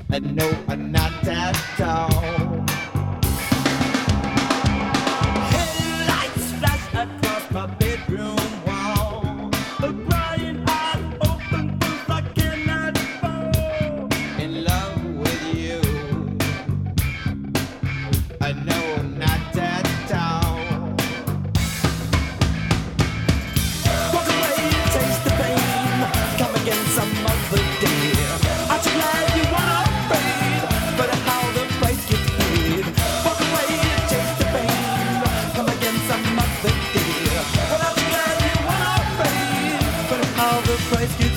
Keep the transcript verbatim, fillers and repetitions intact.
Uh, no, uh, not at all. Headlights flash across my bedroom wall. A crying eyes open booth I cannot fall. In love with you. Uh, no, not at all. Walk away, taste the pain. Come again some other day. Aren't you glad you weren't afraid? But how the price gets paid. Walk away, taste the pain. Come again some other day. Well, aren't you glad you weren't afraid? But how the price gets